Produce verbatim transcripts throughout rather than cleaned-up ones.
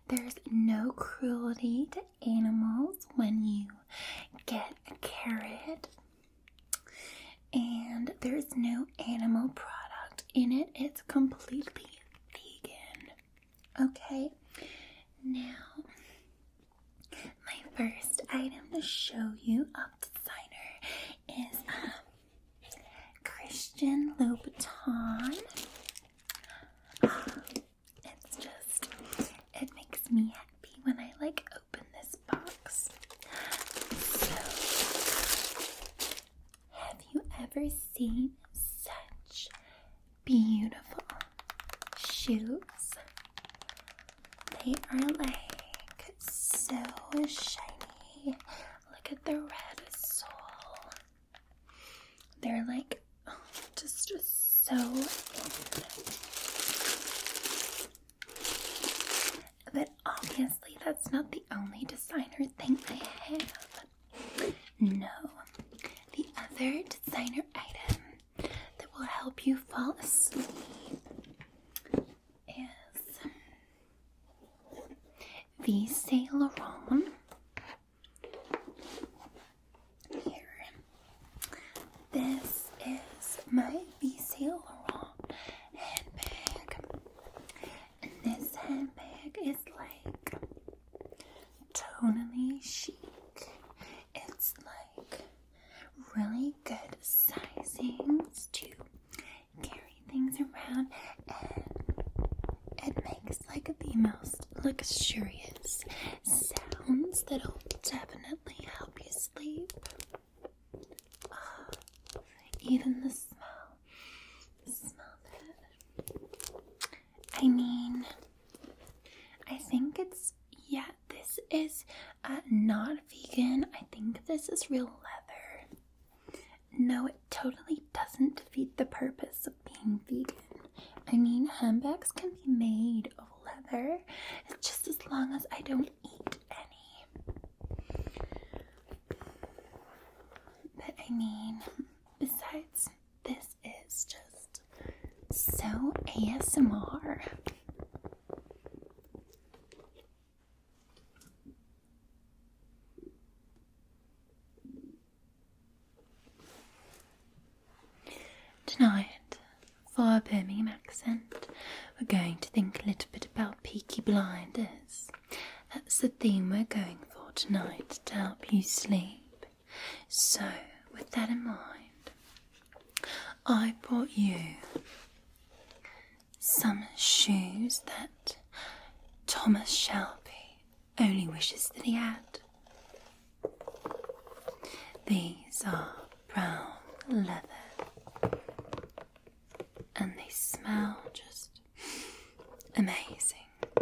there's no cruelty to animals when you get a carrot. And there's no animal product in it. It's completely vegan. Okay, now my first item to show you of designer is um, Christian Louboutin. Uh, it's just, it makes me happy when I like open this box. So, have you ever seen such beautiful shoes? They are like so shiny. Look at the red sole. They're like oh, just, just so. But obviously, that's not the only designer thing I have. No, the other designer item that will help you fall asleep is the Saint Laurent. Here, this is my V. Saint Laurent handbag, and this handbag is like tonally chic. It's like really good sizings to carry things around, and it makes like the most luxurious sounds that'll definitely help you sleep. Uh, even the smell, smell that. I mean, I think it's, yeah, this is uh, not vegan. I think this is real leather. No, it totally doesn't defeat the purpose of being vegan. I mean, handbags can be made of leather. It's just as long as I don't eat any. But I mean, besides, this is just so A S M R. Tonight, for our Birmingham accent, we're going to think a little bit about Peaky Blinders. That's the theme we're going for tonight to help you sleep. So, with that in mind, I brought you some shoes that Thomas Shelby only wishes that he had. These are brown leather, and they smell just amazing.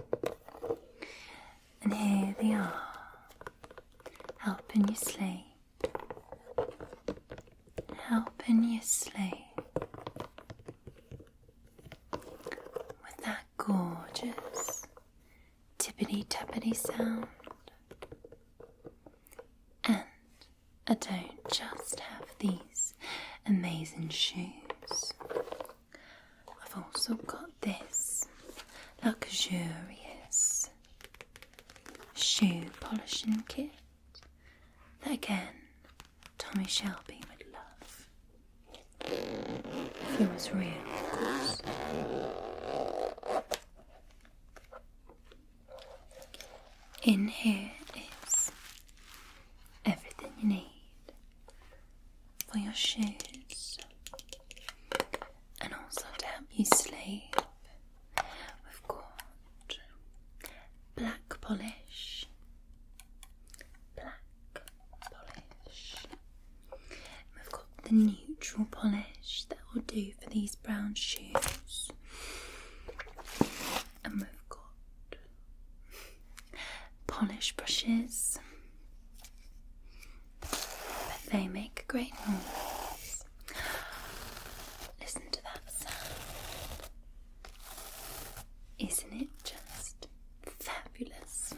And here they are, helping you sleep, helping you sleep with that gorgeous tippity-tappity sound. And I don't just have these amazing shoes. I've also got this luxurious shoe polishing kit that again Tommy Shelby would love. If it was real, of course. In here is everything you need for your shoes, and also to help you sleep. We've got black polish, black polish. We've got the neutral polish that will do for these brown shoes, and we've got polish brushes, but they make a great noise. Listen to that sound. Isn't it just fabulous?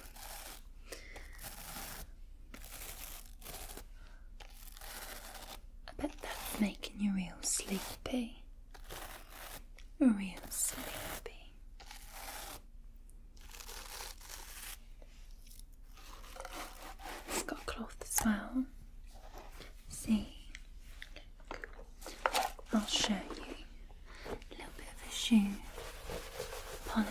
I bet that's making you real sleepy. Real sleepy. well. See, I'll show you a little bit of a shoe polish.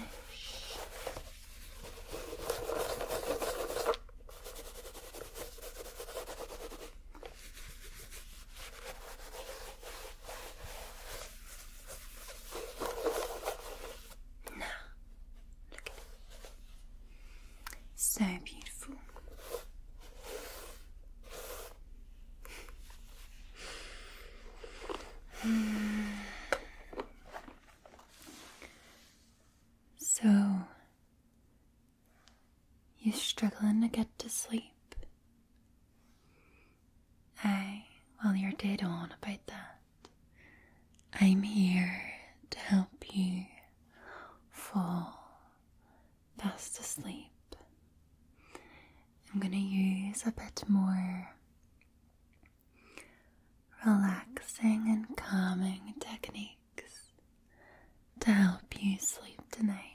Now, look at it. So beautiful. So, you're struggling to get to sleep? Aye, well, you're dead on about that. I'm here to help you fall fast asleep. I'm gonna use a bit more relaxing and calming techniques to help you sleep tonight.